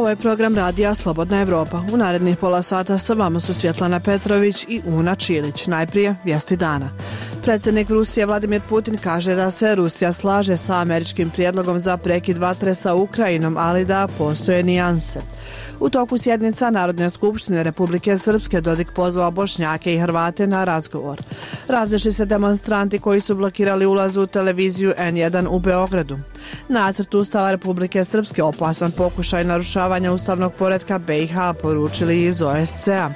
Ovo je program radija Slobodna Evropa. U narednih pola sata sa vama su Svjetlana Petrović i Una Čilić. Najprije vijesti dana. Predsjednik Rusije Vladimir Putin kaže da se Rusija slaže sa američkim prijedlogom za prekid vatre sa Ukrajinom, ali da postoje nijanse. U toku sjednica Narodne skupštine Republike Srpske Dodik pozvao Bošnjake i Hrvate na razgovor. Razišli se demonstranti koji su blokirali ulaz u televiziju N1 u Beogradu. Nacrt Ustava Republike Srpske opasan pokušaj narušavanja ustavnog poretka BiH, poručili iz OSCE-a.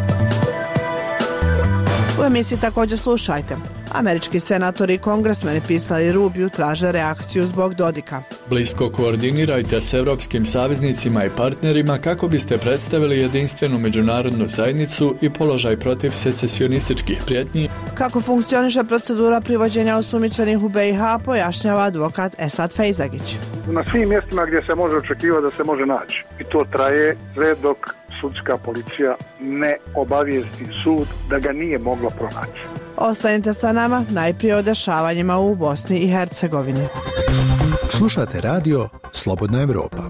U emisiji također slušajte. Američki senatori i kongresmeni pisali Rubiju traže reakciju zbog Dodika. Blisko koordinirajte s europskim saveznicima i partnerima kako biste predstavili jedinstvenu međunarodnu zajednicu i položaj protiv secesionističkih prijetnji. Kako funkcioniše procedura privođenja osumnjičenih u BiH, pojašnjava advokat Esad Fejzagić. Na svim mjestima gdje se može očekivati da se može naći. I to traje sve dok sudska policija ne obavijesti sud da ga nije moglo pronaći. Ostanite sa nama, najprije o dešavanjima u Bosni i Hercegovini. Slušate radio Slobodna Evropa.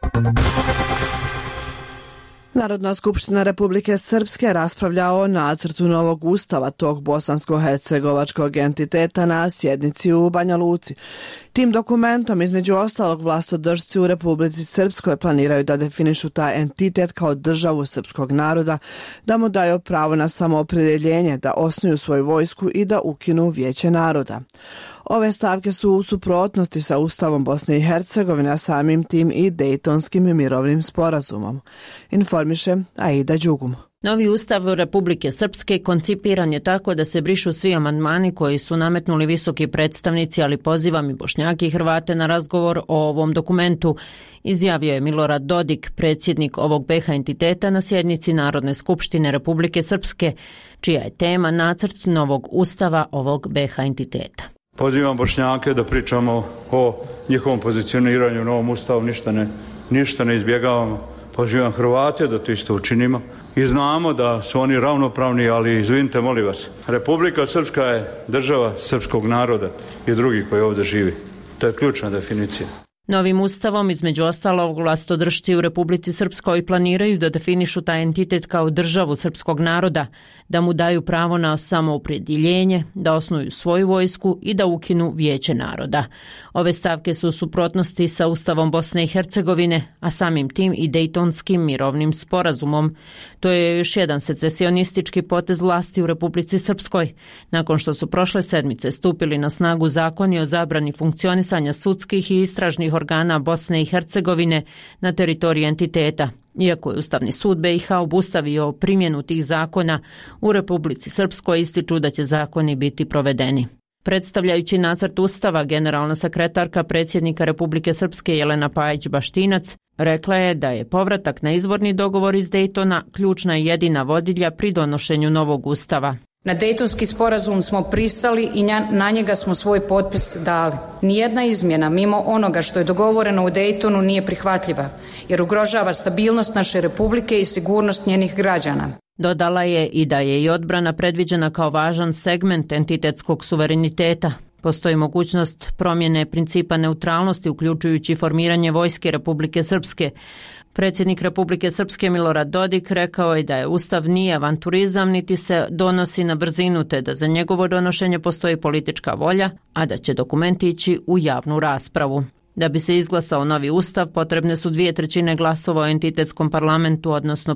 Narodna skupština Republike Srpske raspravlja o nacrtu novog ustava tog bosansko-hercegovačkog entiteta na sjednici u Banja Luci. Tim dokumentom, između ostalog, vlastodržci u Republici Srpskoj planiraju da definišu taj entitet kao državu srpskog naroda, da mu daju pravo na samoopredjeljenje, da osnuju svoju vojsku i da ukinu Vijeće naroda. Ove stavke su u suprotnosti sa Ustavom Bosne i Hercegovine, a samim tim i Dejtonskim mirovnim sporazumom. Informiše Aida Đugum. Novi ustav Republike Srpske koncipiran je tako da se brišu svi amandmani koji su nametnuli visoki predstavnici, ali pozivam i Bošnjake i Hrvate na razgovor o ovom dokumentu, izjavio je Milorad Dodik, predsjednik ovog BiH entiteta na sjednici Narodne skupštine Republike Srpske, čija je tema nacrt novog ustava ovog BiH entiteta. Pozivam Bošnjake da pričamo o njihovom pozicioniranju u novom ustavu, ništa ne izbjegavamo. Pozivam Hrvate da to isto učinimo. I znamo da su oni ravnopravni, ali izvinite, molim vas, Republika Srpska je država srpskog naroda i drugih koji ovdje živi. To je ključna definicija. Novim ustavom, između ostalog, vlastodržci u Republici Srpskoj planiraju da definišu taj entitet kao državu srpskog naroda, da mu daju pravo na samoopredjeljenje, da osnuju svoju vojsku i da ukinu Vijeće naroda. Ove stavke su u suprotnosti sa Ustavom Bosne i Hercegovine, a samim tim i Dejtonskim mirovnim sporazumom. To je još jedan secesionistički potez vlasti u Republici Srpskoj, nakon što su prošle sedmice stupili na snagu zakoni o zabrani funkcionisanja sudskih i istražnih organa Bosne i Hercegovine na teritoriji entiteta. Iako je Ustavni sud BiH obustavio primjenu tih zakona, u Republici Srpskoj ističu da će zakoni biti provedeni. Predstavljajući nacrt ustava, generalna sekretarka predsjednika Republike Srpske Jelena Pajić-Baštinac rekla je da je povratak na izvorni dogovor iz Dejtona ključna i jedina vodilja pri donošenju novog ustava. Na Dejtonski sporazum smo pristali i na njega smo svoj potpis dali. Nijedna izmjena mimo onoga što je dogovoreno u Dejtonu nije prihvatljiva, jer ugrožava stabilnost naše republike i sigurnost njenih građana. Dodala je i da je i odbrana predviđena kao važan segment entitetskog suvereniteta. Postoji mogućnost promjene principa neutralnosti, uključujući formiranje vojske Republike Srpske. Predsjednik Republike Srpske Milorad Dodik rekao je da je ustav nije avanturizam niti se donosi na brzinu, te da za njegovo donošenje postoji politička volja, a da će dokument ići u javnu raspravu. Da bi se izglasao novi ustav, potrebne su 2/3 glasova u entitetskom parlamentu, odnosno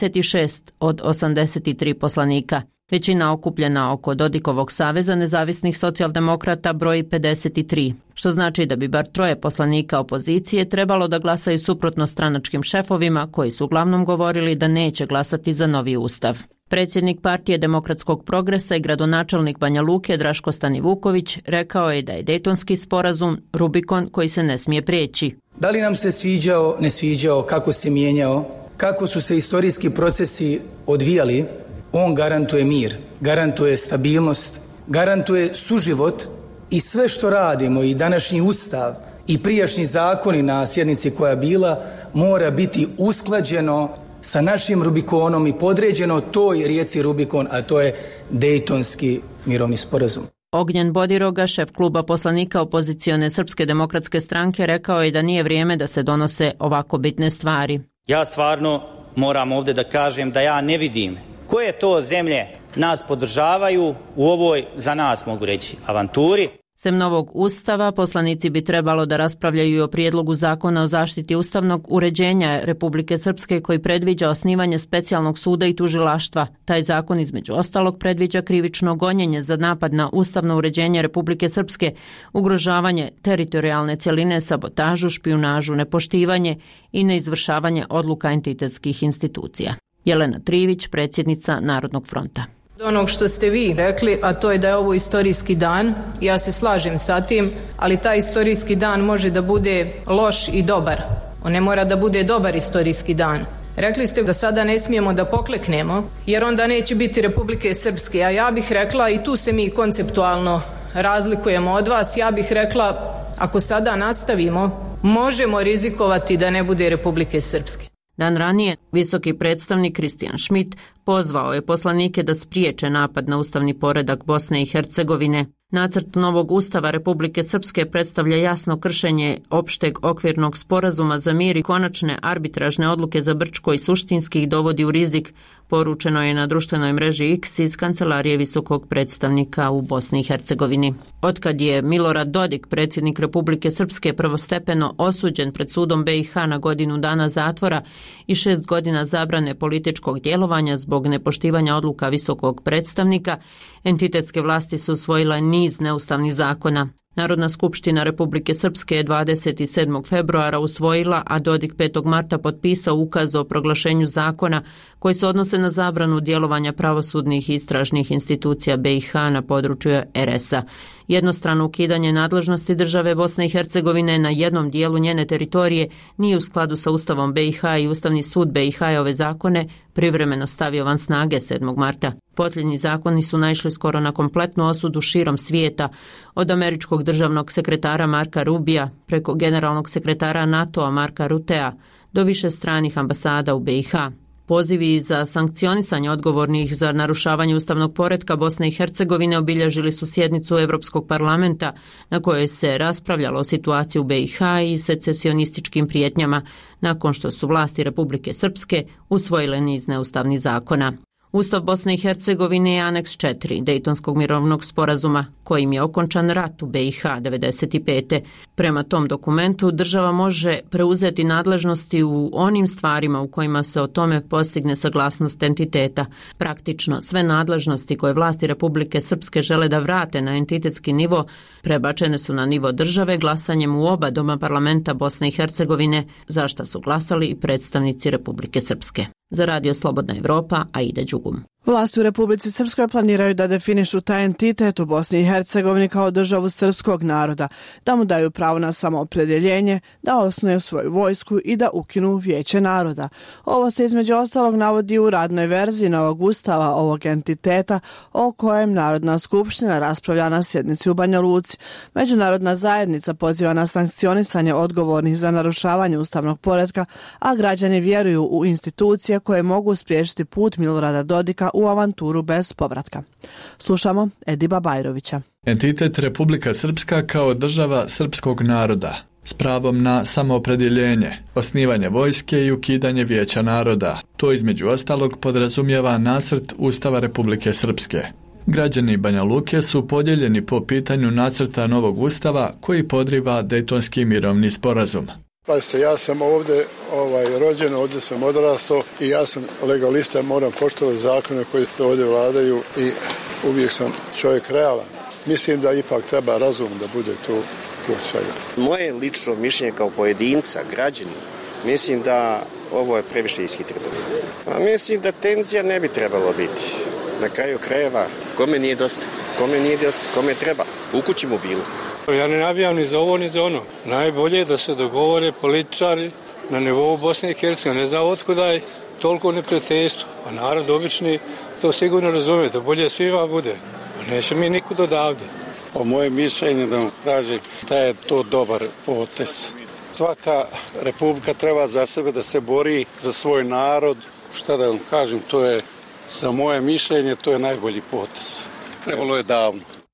56 od 83 poslanika. Većina okupljena oko Dodikovog saveza nezavisnih socijaldemokrata broji 53, što znači da bi bar 3 poslanika opozicije trebalo da glasaju suprotno stranačkim šefovima koji su uglavnom govorili da neće glasati za novi ustav. Predsjednik Partije demokratskog progresa i gradonačelnik Banja Luke Draško Stanivuković rekao je da je Dejtonski sporazum Rubikon koji se ne smije prijeći. Da li nam se sviđao, ne sviđao, kako se mijenjao, kako su se istorijski procesi odvijali, on garantuje mir, garantuje stabilnost, garantuje suživot i sve što radimo i današnji ustav i prijašnji zakoni na sjednici koja je bila mora biti usklađeno sa našim Rubikonom i podređeno toj rijeci Rubikon, a to je Dejtonski mirovni sporazum. Ognjen Bodiroga, šef kluba poslanika opozicione Srpske demokratske stranke, rekao je da nije vrijeme da se donose ovako bitne stvari. Ja stvarno moram ovdje da kažem da ja ne vidim koje to zemlje nas podržavaju u ovoj, za nas mogu reći, avanturi. Sem novog ustava, poslanici bi trebalo da raspravljaju i o prijedlogu zakona o zaštiti ustavnog uređenja Republike Srpske koji predviđa osnivanje specijalnog suda i tužilaštva. Taj zakon između ostalog predviđa krivično gonjenje za napad na ustavno uređenje Republike Srpske, ugrožavanje teritorijalne cjeline, sabotažu, špijunažu, nepoštivanje i neizvršavanje odluka entitetskih institucija. Jelena Trivić, predsjednica Narodnog fronta. Onog što ste vi rekli, a to je da je ovo istorijski dan, ja se slažem sa tim, ali taj istorijski dan može da bude loš i dobar. On ne mora da bude dobar istorijski dan. Rekli ste da sada ne smijemo da pokleknemo, jer onda neće biti Republike Srpske, a ja bih rekla, i tu se mi konceptualno razlikujemo od vas, ja bih rekla, ako sada nastavimo, možemo rizikovati da ne bude Republike Srpske. Dan ranije, visoki predstavnik Kristijan Schmidt pozvao je poslanike da spriječe napad na ustavni poredak Bosne i Hercegovine. Nacrt novog ustava Republike Srpske predstavlja jasno kršenje opšteg okvirnog sporazuma za mir i konačne arbitražne odluke za Brčko i suštinski ih dovodi u rizik, poručeno je na društvenoj mreži X iz kancelarije visokog predstavnika u Bosni i Hercegovini. Otkad je Milorad Dodik, predsjednik Republike Srpske, prvostepeno osuđen pred sudom BiH na godinu dana zatvora i 6 godina zabrane političkog djelovanja zbog nepoštivanja odluka visokog predstavnika, entitetske vlasti su usvojile niz neustavnih zakona. Narodna skupština Republike Srpske je 27. februara usvojila, a Dodik 5. marta potpisao ukaz o proglašenju zakona koji se odnose na zabranu djelovanja pravosudnih i istražnih institucija BiH na području RS-a. Jednostrano ukidanje nadležnosti države Bosne i Hercegovine na jednom dijelu njene teritorije nije u skladu sa Ustavom BiH i Ustavni sud BiH je ove zakone privremeno stavio van snage 7. marta. Posljednji zakoni su naišli skoro na kompletnu osudu širom svijeta, od američkog državnog sekretara Marka Rubija preko generalnog sekretara NATO-a Marka Rutea do više stranih ambasada u BiH. Pozivi za sankcionisanje odgovornih za narušavanje ustavnog poretka Bosne i Hercegovine obilježili su sjednicu Europskog parlamenta na kojoj se raspravljalo o situaciji u BiH i secesionističkim prijetnjama nakon što su vlasti Republike Srpske usvojile niz neustavnih zakona. Ustav Bosne i Hercegovine je aneks 4 Dejtonskog mirovnog sporazuma kojim je okončan rat u BiH 1995. Prema tom dokumentu država može preuzeti nadležnosti u onim stvarima u kojima se o tome postigne saglasnost entiteta. Praktično sve nadležnosti koje vlasti Republike Srpske žele da vrate na entitetski nivo prebačene su na nivo države glasanjem u oba doma parlamenta Bosne i Hercegovine, za šta su glasali i predstavnici Republike Srpske. Za Radio Slobodna Evropa, Aida Đugum. Vlasti u Republici Srpskoj planiraju da definišu taj entitet u Bosni i Hercegovini kao državu srpskog naroda, da mu daju pravo na samoopredjeljenje, da osnuju svoju vojsku i da ukinu Vijeće naroda. Ovo se između ostalog navodi u radnoj verziji novog ustava ovog entiteta o kojem Narodna skupština raspravlja na sjednici u Banja Luci. Međunarodna zajednica poziva na sankcionisanje odgovornih za narušavanje ustavnog poretka, a građani vjeruju u institucije koje mogu spriječiti put Milorada Dodika u avanturu bez povratka. Slušamo Ediba Bajrovića. Entitet Republika Srpska kao država srpskog naroda s pravom na samoopredjeljenje, osnivanje vojske i ukidanje Vijeća naroda. To između ostalog podrazumijeva nacrt Ustava Republike Srpske. Građani Banja Luke su podijeljeni po pitanju nacrta novog ustava koji podriva Dejtonski mirovni sporazum. Pazite, ja sam ovdje rođen, ovdje sam odrastao i ja sam legalista, moram poštovati zakone koji ovdje vladaju i uvijek sam čovjek realan. Mislim da ipak treba razum da bude tu kod svega. Moje lično mišljenje kao pojedinca, građanina, mislim da ovo je previše ishitreno. Mislim da tenzija ne bi trebalo biti. Na kraju krajeva, kome nije dosta, kome treba, u kući mu bilo. Ja ne navijam ni za ovo ni za ono. Najbolje je da se dogovore političari na nivou Bosne i Hercegovine. Ne znam otkuda je toliko neprijateljstvo. A narod obični to sigurno razume, da bolje svima bude. A neće mi nikud odavde. Po moje mišljenje da vam kažem da je to dobar potez. Svaka republika treba za sebe da se bori za svoj narod. Šta da vam kažem, to je za moje mišljenje to je najbolji potez. Trebalo je davno.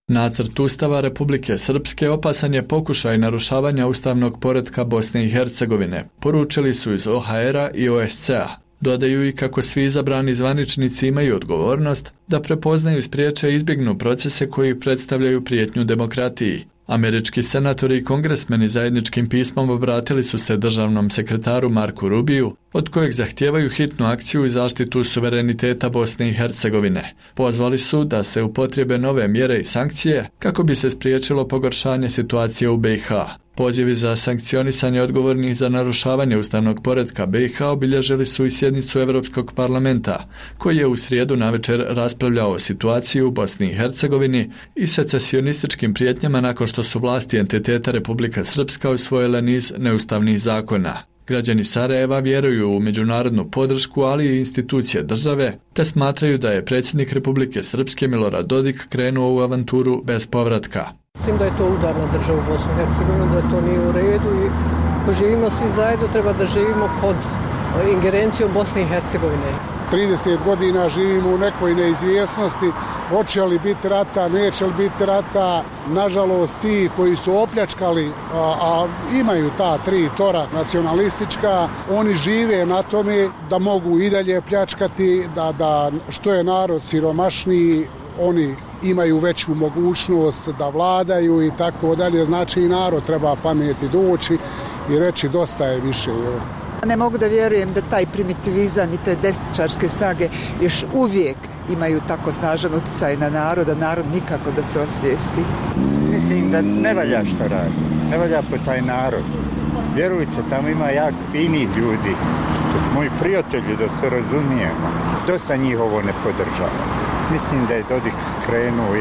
Nacrt Ustava Republike Srpske opasan je pokušaj narušavanja ustavnog poretka Bosne i Hercegovine, poručili su iz OHR-a i OSCE-a. Dodaju i kako svi izabrani zvaničnici imaju odgovornost da prepoznaju, spriječe i izbjegnu procese koji predstavljaju prijetnju demokratiji. Američki senatori i kongresmeni zajedničkim pismom obratili su se državnom sekretaru Marku Rubiju, od kojeg zahtijevaju hitnu akciju i zaštitu suvereniteta Bosne i Hercegovine. Pozvali su da se upotrijebe nove mjere i sankcije kako bi se spriječilo pogoršanje situacije u BiH. Pozivi za sankcionisanje odgovornih za narušavanje ustavnog poretka BiH obilježili su i sjednicu Europskog parlamenta, koji je u srijedu navečer raspravljao o situaciji u Bosni i Hercegovini i secesionističkim prijetnjama nakon što su vlasti entiteta Republika Srpska usvojile niz neustavnih zakona. Građani Sarajeva vjeruju u međunarodnu podršku, ali i institucije države, te smatraju da je predsjednik Republike Srpske Milorad Dodik krenuo u avanturu bez povratka. Mislim da je to udar na državu Bosne i Hercegovine, da to nije u redu i ako živimo svi zajedno treba da živimo pod ingerencijom Bosne i Hercegovine. 30 godina živimo u nekoj neizvjesnosti, hoće li biti rata, neće li biti rata. Nažalost, ti koji su opljačkali, a imaju ta 3 tora nacionalistička, oni žive na tome da mogu i dalje pljačkati, da što je narod siromašniji, oni imaju veću mogućnost da vladaju i tako dalje. Znači i narod treba pameti doći i reći dosta je više. Ne mogu da vjerujem da taj primitivizam i te desničarske snage još uvijek imaju tako snažan utjecaj na narod, a narod nikako da se osvijesti. Mislim da ne valja što radi, ne valja po taj narod. Vjerujte, tamo ima jak finih ljudi, to su moji prijatelji, da se razumijemo. Dosta njih ovo ne podržava. Mislim da je Dodik krenuo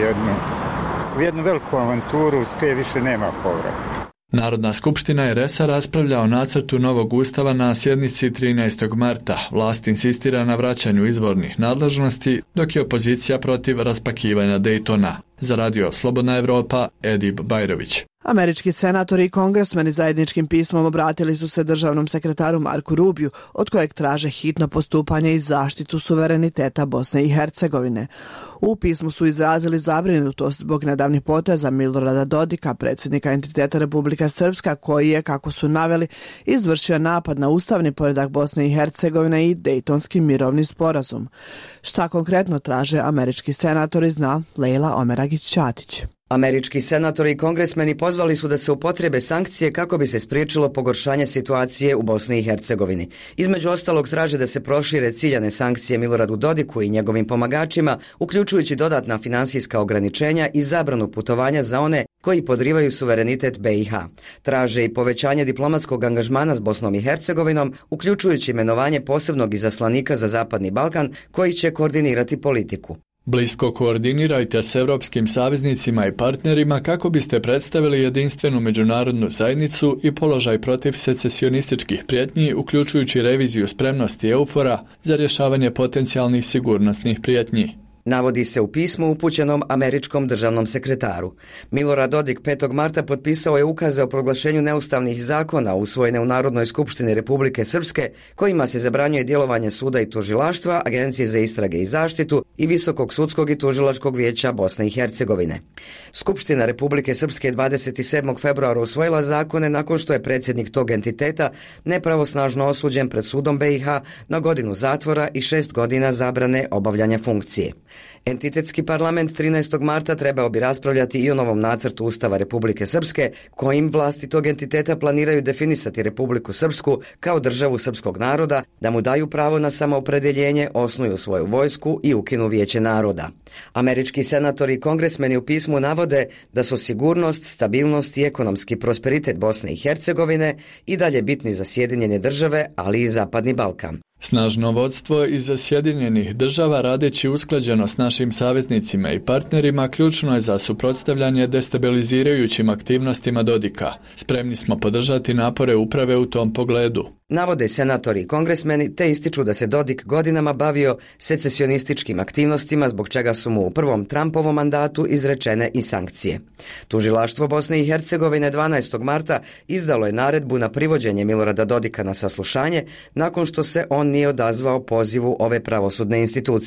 u jednu veliku avanturu s koje više nema povratka. Narodna skupština RS-a raspravlja o nacrtu novog ustava na sjednici 13. marta. Vlast insistira na vraćanju izvornih nadležnosti, dok je opozicija protiv raspakivanja Daytona. Za radio Slobodna Evropa, Edip Bajrović. Američki senatori i kongresmeni zajedničkim pismom obratili su se državnom sekretaru Marku Rubiju, od kojeg traže hitno postupanje i zaštitu suvereniteta Bosne i Hercegovine. U pismu su izrazili zabrinutost zbog nedavnih poteza Milorada Dodika, predsjednika entiteta Republika Srpska, koji je, kako su naveli, izvršio napad na ustavni poredak Bosne i Hercegovine i Dejtonski mirovni sporazum. Šta konkretno traže američki senatori, zna Lejla Omeragić-Ćatić. Američki senatori i kongresmeni pozvali su da se upotrijebe sankcije kako bi se spriječilo pogoršanje situacije u Bosni i Hercegovini. Između ostalog traže da se prošire ciljane sankcije Miloradu Dodiku i njegovim pomagačima, uključujući dodatna financijska ograničenja i zabranu putovanja za one koji podrivaju suverenitet BiH. Traže i povećanje diplomatskog angažmana s Bosnom i Hercegovinom, uključujući imenovanje posebnog izaslanika za Zapadni Balkan koji će koordinirati politiku. Blisko koordinirajte s europskim saveznicima i partnerima kako biste predstavili jedinstvenu međunarodnu zajednicu i položaj protiv secesionističkih prijetnji, uključujući reviziju spremnosti EUFOR-a za rješavanje potencijalnih sigurnosnih prijetnji. Navodi se u pismu upućenom američkom državnom sekretaru. Milorad Dodik 5. marta potpisao je ukaze o proglašenju neustavnih zakona usvojene u Narodnoj skupštini Republike Srpske, kojima se zabranjuje djelovanje suda i tužilaštva, Agencije za istrage i zaštitu i Visokog sudskog i tužilačkog vijeća Bosne i Hercegovine. Skupština Republike Srpske 27. februara usvojila zakone nakon što je predsjednik tog entiteta nepravosnažno osuđen pred sudom BiH na godinu zatvora i 6 godina zabrane obavljanja funkcije. Entitetski parlament 13. marta trebao bi raspravljati i o novom nacrtu Ustava Republike Srpske, kojim vlasti tog entiteta planiraju definisati Republiku Srpsku kao državu srpskog naroda, da mu daju pravo na samoopredjeljenje, osnuju svoju vojsku i ukinu Vijeće naroda. Američki senatori i kongresmeni u pismu navode da su sigurnost, stabilnost i ekonomski prosperitet Bosne i Hercegovine i dalje bitni za Sjedinjene države, ali i Zapadni Balkan. Snažno vodstvo iz Sjedinjenih država, radeći usklađeno s našim saveznicima i partnerima, ključno je za suprotstavljanje destabilizirajućim aktivnostima Dodika. Spremni smo podržati napore uprave u tom pogledu. Navode senatori i kongresmeni te ističu da se Dodik godinama bavio secesionističkim aktivnostima, zbog čega su mu u prvom Trumpovom mandatu izrečene i sankcije. Tužilaštvo Bosne i Hercegovine 12. marta izdalo je naredbu na privođenje Milorada Dodika na saslušanje nakon što se on nije odazvao pozivu ove pravosudne institucije.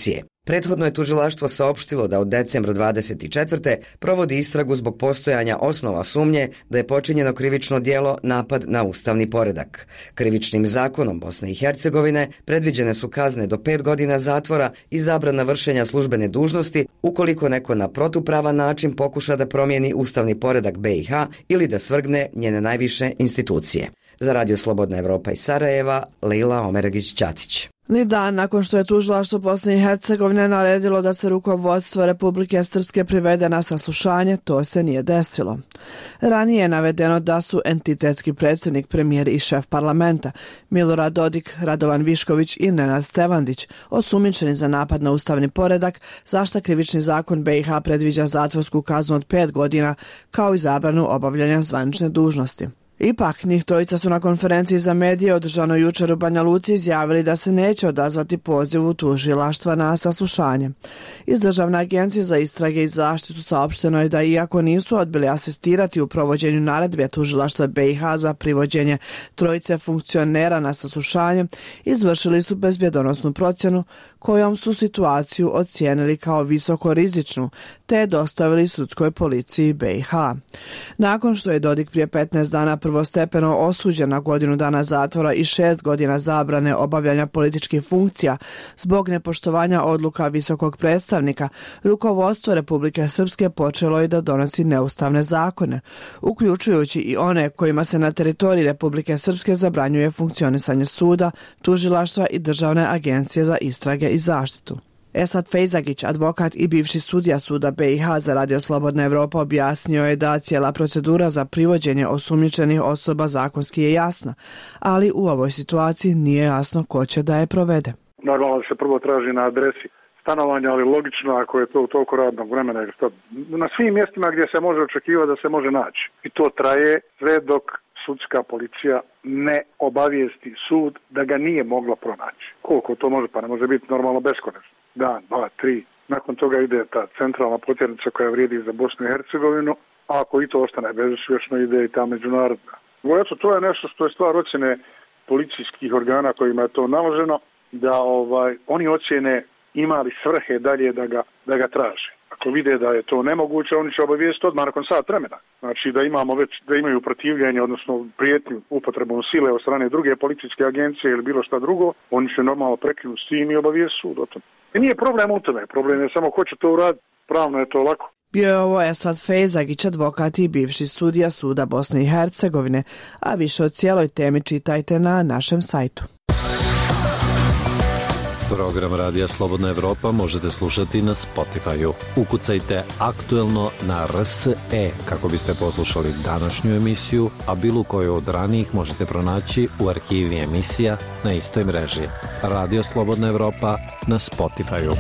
Prethodno je tužilaštvo saopštilo da od decembra 24. provodi istragu zbog postojanja osnova sumnje da je počinjeno krivično djelo napad na ustavni poredak. Krivičnim zakonom Bosne i Hercegovine predviđene su kazne do 5 godina zatvora i zabrana vršenja službene dužnosti ukoliko neko na protupravan način pokuša da promijeni ustavni poredak BiH ili da svrgne njene najviše institucije. Za Radio Slobodna Evropa iz Sarajeva, Leila Omeregić-Ćatić. Ni dan nakon što je tužilaštvo Bosne i Hercegovine naredilo da se rukovodstvo Republike Srpske privede na saslušanje, to se nije desilo. Ranije je navedeno da su entitetski predsjednik, premijer i šef parlamenta Milorad Dodik, Radovan Višković i Nenad Stevandić osumnjičeni za napad na ustavni poredak, za šta krivični zakon BiH predviđa zatvorsku kaznu od 5 godina kao i zabranu obavljanja zvanične dužnosti. Ipak, njih trojica su na konferenciji za medije održanoj jučer u Banja Luci izjavili da se neće odazvati pozivu tužilaštva na saslušanje. Iz Državne agencije za istrage i zaštitu saopšteno je da iako nisu odbili asistirati u provođenju naredbe tužilaštva BiH za privođenje trojice funkcionera na saslušanje, izvršili su bezbjedonosnu procjenu kojom su situaciju ocijenili kao visoko rizičnu, te je dostavili sudskoj policiji BiH. Nakon što je Dodik prije 15 dana prvostepeno osuđen na godinu dana zatvora i 6 godina zabrane obavljanja političkih funkcija zbog nepoštovanja odluka visokog predstavnika, rukovodstvo Republike Srpske počelo je da donosi neustavne zakone, uključujući i one kojima se na teritoriji Republike Srpske zabranjuje funkcionisanje suda, tužilaštva i Državne agencije za istrage i zaštitu. Esad Fejzagić, advokat i bivši sudija suda BiH za Radio Slobodna Evropa, objasnio je da cijela procedura za privođenje osumnjičenih osoba zakonski je jasna, ali u ovoj situaciji nije jasno ko će da je provede. Normalno da se prvo traži na adresi stanovanja, ali logično ako je to u toliko radnog vremena, jer na svim mjestima gdje se može očekivati da se može naći. I to traje sve dok sudska policija ne obavijesti sud da ga nije mogla pronaći. Koliko to može, pa ne može biti normalno beskonačno. Dan, 2, 3. Nakon toga ide ta centralna potjernica koja vrijedi za Bosnu i Hercegovinu, a ako i to ostane bezuspješno, ide i ta međunarodna. Eto, to je nešto što je stvar ocjene policijskih organa kojima je to naloženo, da oni ocjene imali svrhe dalje da ga traže. Ako vide da je to nemoguće, oni će obavijestiti odmah nakon sat vremena. Znači da imaju protivljenje, odnosno prijetnju upotrebom sile od strane druge policijske agencije ili bilo šta drugo, oni će normalno prekinuti s tim i obavijestiti sud o tome. I nije problem u tome, problem je samo ko će to uraditi, pravno je to lako. Bio je ovo Esad Fejzagić, advokat i bivši sudija suda Bosne i Hercegovine, a više o cijeloj temi čitajte na našem sajtu. Program Radija Slobodna Evropa možete slušati na Spotify-u. Ukucajte aktuelno na RSE kako biste poslušali današnju emisiju, a bilo koju od ranijih možete pronaći u arhivi emisija na istoj mreži. Radio Slobodna Evropa na Spotify-u.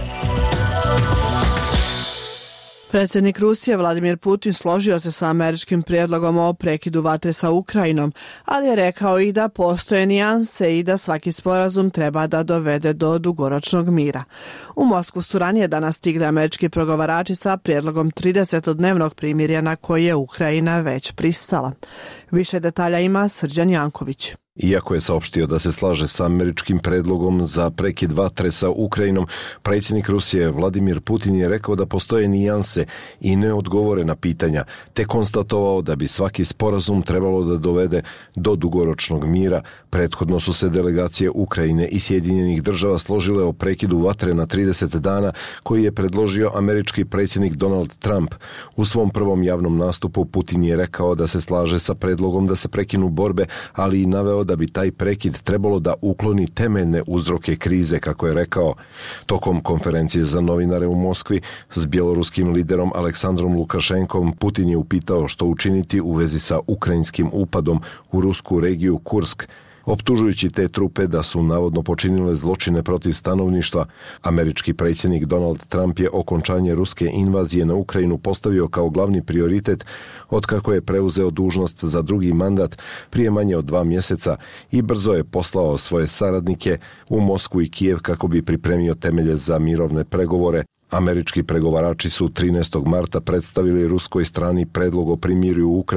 Predsjednik Rusije Vladimir Putin složio se sa američkim prijedlogom o prekidu vatre sa Ukrajinom, ali je rekao i da postoje nijanse i da svaki sporazum treba da dovede do dugoročnog mira. U Moskvu su ranije danas stigli američki pregovarači sa prijedlogom 30-dnevnog primirja na koje je Ukrajina već pristala. Više detalja ima Srđan Janković. Iako je saopštio da se slaže sa američkim predlogom za prekid vatre sa Ukrajinom, predsjednik Rusije Vladimir Putin je rekao da postoje nijanse i neodgovorena pitanja, te konstatovao da bi svaki sporazum trebalo da dovede do dugoročnog mira. Prethodno su se delegacije Ukrajine i Sjedinjenih država složile o prekidu vatre na 30 dana koji je predložio američki predsjednik Donald Trump. U svom prvom javnom nastupu Putin je rekao da se slaže sa predlogom da se prekinu borbe, ali i naveo da bi taj prekid trebalo da ukloni temeljne uzroke krize, kako je rekao. Tokom konferencije za novinare u Moskvi s bjeloruskim liderom Aleksandrom Lukašenkom, Putin je upitao što učiniti u vezi sa ukrajinskim upadom u rusku regiju Kursk, optužujući te trupe da su navodno počinile zločine protiv stanovništva. Američki predsjednik Donald Trump je okončanje ruske invazije na Ukrajinu postavio kao glavni prioritet otkako je preuzeo dužnost za drugi mandat prije manje od 2 mjeseca i brzo je poslao svoje saradnike u Moskvu i Kijev kako bi pripremio temelje za mirovne pregovore. Američki pregovarači su 13. marta predstavili ruskoj strani predlog o primirju u Ukrajini.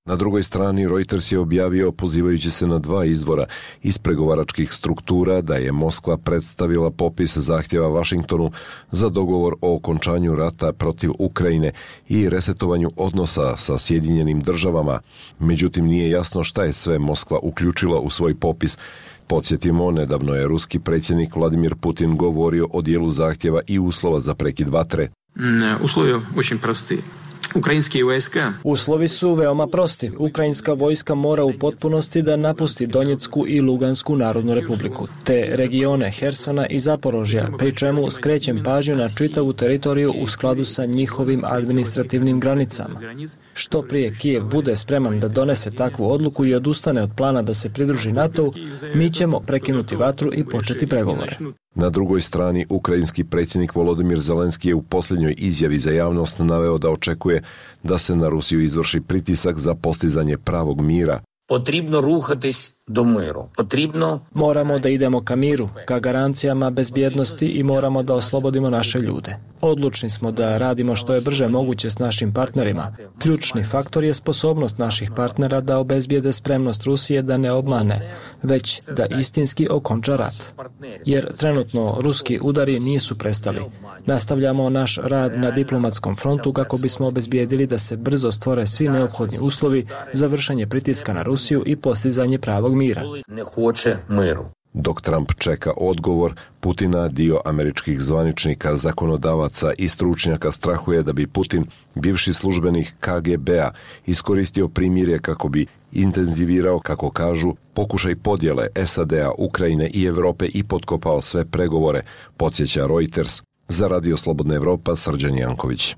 Na drugoj strani Reuters je objavio, pozivajući se na 2 izvora iz pregovaračkih struktura, da je Moskva predstavila popis zahtjeva Vašingtonu za dogovor o okončanju rata protiv Ukrajine i resetovanju odnosa sa Sjedinjenim državama. Međutim, nije jasno šta je sve Moskva uključila u svoj popis. Podsjetimo, nedavno je ruski predsjednik Vladimir Putin govorio o dijelu zahtjeva i uslova za prekid vatre. Uslovi очень простые. Uslovi su veoma prosti. Ukrajinska vojska mora u potpunosti da napusti Donjecku i Lugansku narodnu republiku, te regione Hersona i Zaporožja, pri čemu skrećem pažnju na čitavu teritoriju u skladu sa njihovim administrativnim granicama. Što prije Kijev bude spreman da donese takvu odluku i odustane od plana da se pridruži NATO-u, mi ćemo prekinuti vatru i početi pregovore. Na drugoj strani, ukrajinski predsjednik Volodymyr Zelenski je u posljednjoj izjavi za javnost naveo da očekuje da se na Rusiju izvrši pritisak za postizanje pravog mira. Potribno ruhatis do miru. Moramo da idemo ka miru, ka garancijama bezbjednosti i moramo da oslobodimo naše ljude. Odlučni smo da radimo što je brže moguće s našim partnerima. Ključni faktor je sposobnost naših partnera da obezbijede spremnost Rusije da ne obmane, već da istinski okonča rat. Jer trenutno ruski udari nisu prestali. Nastavljamo naš rad na diplomatskom frontu kako bismo obezbijedili da se brzo stvore svi neophodni uslovi za vršenje pritiska na Rusiju i postizanje pravog mira. Dok Trump čeka odgovor Putina, dio američkih zvaničnika, zakonodavaca i stručnjaka strahuje da bi Putin, bivši službenik KGB-a, iskoristio primirje kako bi intenzivirao, kako kažu, pokušaj podjele SAD-a, Ukrajine i Europe i potkopao sve pregovore, podsjeća Reuters. Za Radio Slobodna Evropa, Srđan Janković.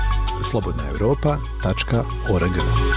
slobodnaevropa.org.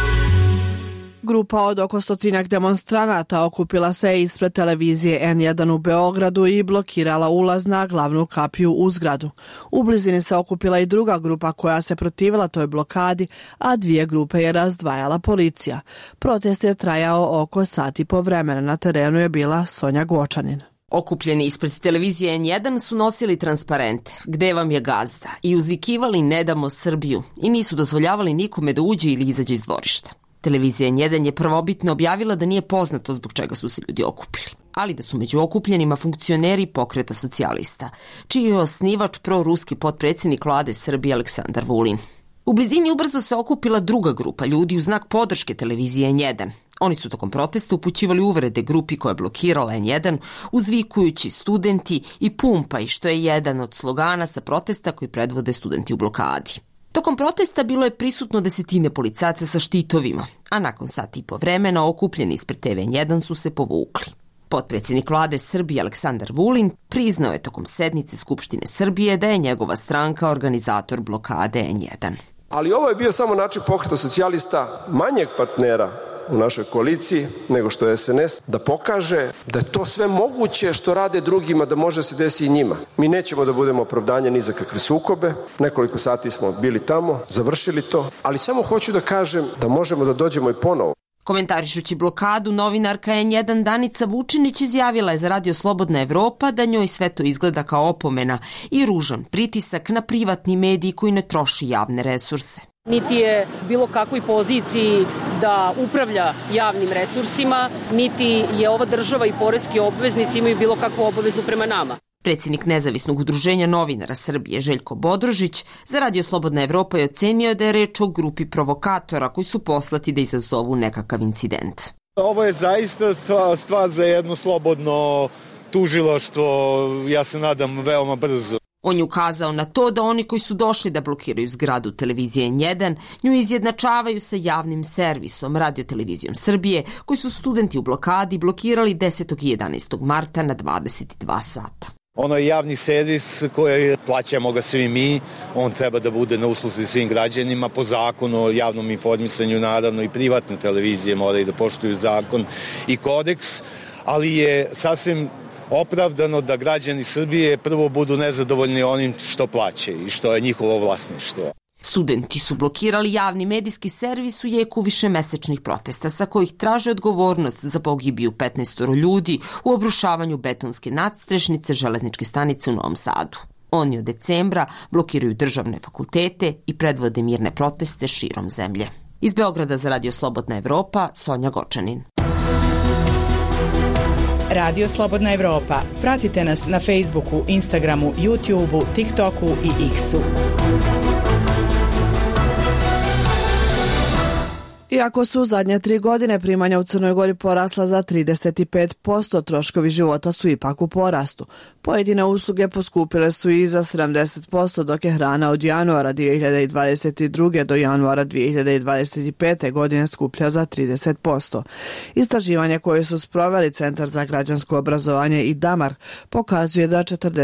Grupa od oko 100 demonstranata okupila se ispred televizije N1 u Beogradu i blokirala ulaz na glavnu kapiju u zgradu. U blizini se okupila i druga grupa koja se protivila toj blokadi, a 2 grupe je razdvajala policija. Protest je trajao oko sat i po vremena. Na terenu je bila Sonja Gočanin. Okupljeni ispred televizije N1 su nosili transparente "Gde vam je gazda" i uzvikivali "Ne damo Srbiju" i nisu dozvoljavali nikome da uđe ili izađe iz dvorišta. Televizija N1 je prvobitno objavila da nije poznato zbog čega su se ljudi okupili, ali da su među okupljenima funkcioneri Pokreta socijalista, čiji je osnivač proruski potpredsjednik vlade Srbije Aleksandar Vulin. U blizini ubrzo se okupila druga grupa ljudi u znak podrške televizije N1. Oni su tokom protesta upućivali uvrede grupi koja je blokirala N1, uzvikujući "studenti" i "pumpaj", što je jedan od slogana sa protesta koji predvode studenti u blokadi. Tokom protesta bilo je prisutno 10 policajaca sa štitovima, a nakon sat i po vremena okupljeni ispred TV N1 su se povukli. Potpredsjednik vlade Srbije Aleksandar Vulin priznao je tokom sednice Skupštine Srbije da je njegova stranka organizator blokade N1. Ali ovo je bio samo način Pokreta socijalista, manjeg partnera u našoj koaliciji nego što je SNS, da pokaže da je to sve moguće što rade drugima, da može se desiti i njima. Mi nećemo da budemo opravdanje ni za kakve sukobe. Nekoliko sati smo bili tamo, završili to, ali samo hoću da kažem da možemo da dođemo i ponovo. Komentarišući blokadu, novinarka N1 Danica Vučinić izjavila je za Radio Slobodna Evropa da njoj sve to izgleda kao opomena i ružan pritisak na privatni mediji koji ne troši javne resurse. Niti je bilo kakvoj poziciji da upravlja javnim resursima, niti je ova država i poreski obveznici imaju bilo kakvu obavezu prema nama. Predsjednik Nezavisnog udruženja novinara Srbije Željko Bodrožić za Radio Slobodna Evropa je ocenio da je reč o grupi provokatora koji su poslati da izazovu nekakav incident. Ovo je zaista stvar za jedno slobodno tužilaštvo, ja se nadam veoma brzo. On je ukazao na to da oni koji su došli da blokiraju zgradu televizije N1 nju izjednačavaju sa javnim servisom Radio-televizijom Srbije, koji su studenti u blokadi blokirali 10. i 11. marta na 22 sata. Ono je javni servis koji plaćamo ga svi mi, on treba da bude na usluzi svim građanima po zakonu o javnom informisanju, naravno i privatne televizije moraju da poštuju zakon i kodeks, ali je sasvim opravdano da građani Srbije prvo budu nezadovoljni onim što plaćaju i što je njihovo vlasništvo. Studenti su blokirali javni medijski servis u jeku višemesečnih protesta sa kojih traže odgovornost za pogibiju 15 ljudi u obrušavanju betonske nadstrešnice železničke stanice u Novom Sadu. Oni od decembra blokiraju državne fakultete i predvode mirne proteste širom zemlje. Iz Beograda za Radio Slobodna Evropa, Sonja Gočanin. Radio Slobodna Evropa. Pratite nas na Facebooku, Instagramu, YouTubeu, TikToku i X-u. Iako su u zadnje 3 godine primanja u Crnoj Gori porasla za 35%, troškovi života su ipak u porastu. Pojedine usluge poskupile su i za 70%, dok je hrana od januara 2022. do januara 2025. godine skuplja za 30%. Istraživanje koje su sproveli Centar za građansko obrazovanje i Damar pokazuje da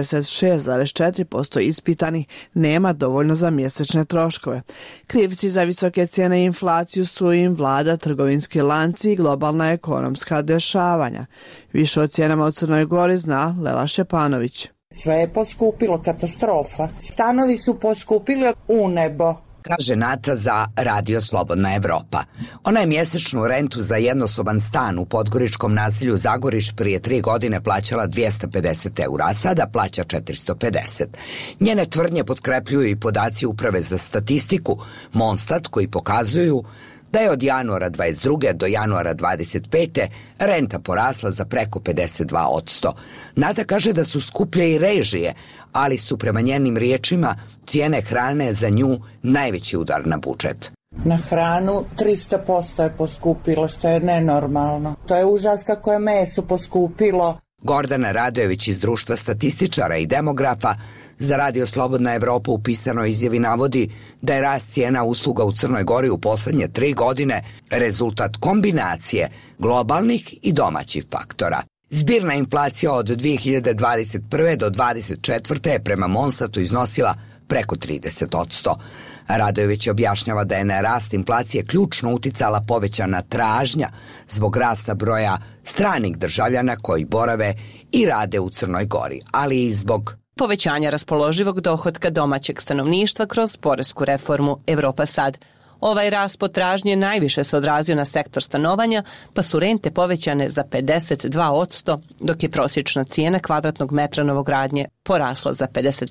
46,4% ispitanih nema dovoljno za mjesečne troškove. Krivci za visoke cijene i inflaciju su im vlada, trgovinski lanci i globalna ekonomska dešavanja. Više o cijenama u Crnoj Gori zna Lela Šepanović. Sve je poskupilo, katastrofa. Stanovi su poskupili u nebo. Kaže Nata za Radio Slobodna Evropa. Ona je mjesečnu rentu za jednosoban stan u podgoričkom naselju Zagoriš prije 3 godine plaćala 250 eura, a sada plaća 450. Njene tvrdnje potkrepljuju i podaci Uprave za statistiku, Monstat, koji pokazuju da je od januara 22. do januara 25. renta porasla za preko 52%. Nata kaže da su skuplje i režije, ali su prema njenim riječima cijene hrane za nju najveći udar na budžet. Na hranu 300% je poskupilo, što je nenormalno. To je užas kako je meso poskupilo. Gordana Radojević iz Društva statističara i demografa za Radio Slobodna Evropa u pisanoj izjavi navodi da je rast cijena usluga u Crnoj Gori u poslednje 3 godine rezultat kombinacije globalnih i domaćih faktora. Zbirna inflacija od 2021. do 2024. je prema Monstatu iznosila preko 30%. Radojević objašnjava da je na rast inflacije ključno uticala povećana tražnja zbog rasta broja stranih državljana koji borave i rade u Crnoj Gori, ali i zbog povećanja raspoloživog dohotka domaćeg stanovništva kroz poresku reformu Evropa Sad. Ovaj rast potražnje najviše se odrazio na sektor stanovanja, pa su rente povećane za 52%, dok je prosječna cijena kvadratnog metra novogradnje porasla za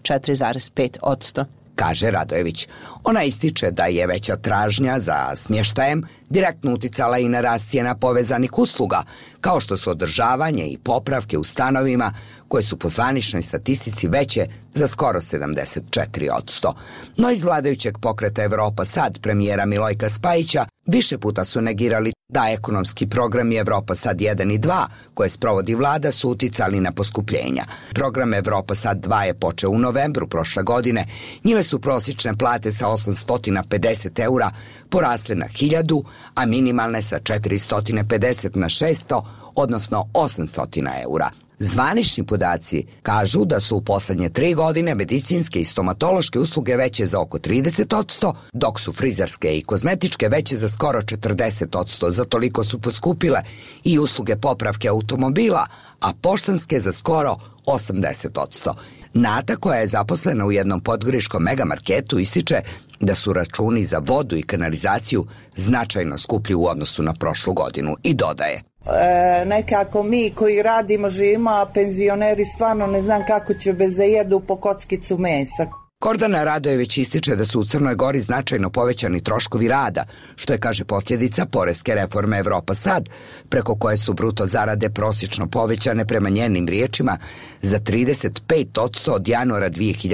54,5%. Kaže Radojević. Ona ističe da je veća tražnja za smještajem direktno uticala i na rast cijena povezanih usluga, kao što su održavanje i popravke u stanovima, koje su po zvaničnoj statistici veće za skoro 74%. No iz vladajućeg pokreta Evropa Sad premijera Milojka Spajića više puta su negirali da ekonomski programi Evropa Sad 1 i 2, koje sprovodi vlada, su uticali na poskupljenja. Program Evropa Sad 2 je počeo u novembru prošle godine. Njime su prosječne plate sa 850 eura porasle na 1000, a minimalne sa 450 na 600, odnosno 800 eura. Zvanični podaci kažu da su u poslednje 3 godine medicinske i stomatološke usluge veće za oko 30%, dok su frizerske i kozmetičke veće za skoro 40%. Za toliko su poskupile i usluge popravke automobila, a poštanske za skoro 80%. Nata, koja je zaposlena u jednom podgoričkom megamarketu, ističe da su računi za vodu i kanalizaciju značajno skuplji u odnosu na prošlu godinu i dodaje: nekako mi koji radimo, živimo, a penzioneri stvarno ne znam kako će bez da jedu po kockicu mesa. Gordana Radojević ističe da su u Crnoj Gori značajno povećani troškovi rada, što je, kaže, posljedica poreske reforme Evropa Sad, preko koje su bruto zarade prosječno povećane prema njenim riječima za 35% od januara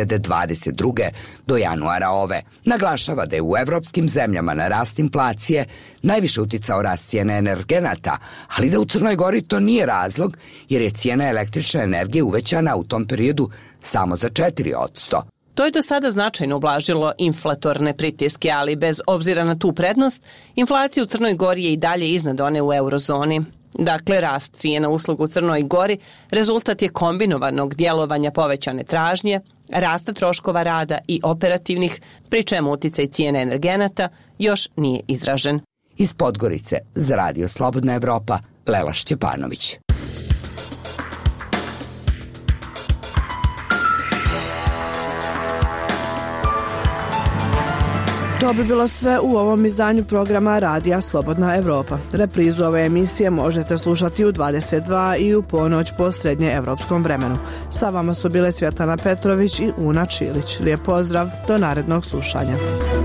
2022. do januara ove. Naglašava da je u evropskim zemljama na rast inflacije najviše uticao rast cijene energenata, ali da u Crnoj Gori to nije razlog, jer je cijena električne energije uvećana u tom periodu samo za 4%. To je do sada značajno ublažilo inflatorne pritiske, ali bez obzira na tu prednost, inflacija u Crnoj Gori je i dalje iznad one u eurozoni. Dakle, rast cijena usluga u Crnoj Gori rezultat je kombinovanog djelovanja povećane tražnje, rasta troškova rada i operativnih, pri čemu uticaj cijene energenata još nije izražen. Iz Podgorice za Radio Slobodna Evropa, Lela Šćepanović. To bi bilo sve u ovom izdanju programa Radija Slobodna Evropa. Reprizu ove emisije možete slušati u 22 i u ponoć po srednje evropskom vremenu. Sa vama su bile Svjetlana Petrović i Una Čilić. Lijep pozdrav, do narednog slušanja.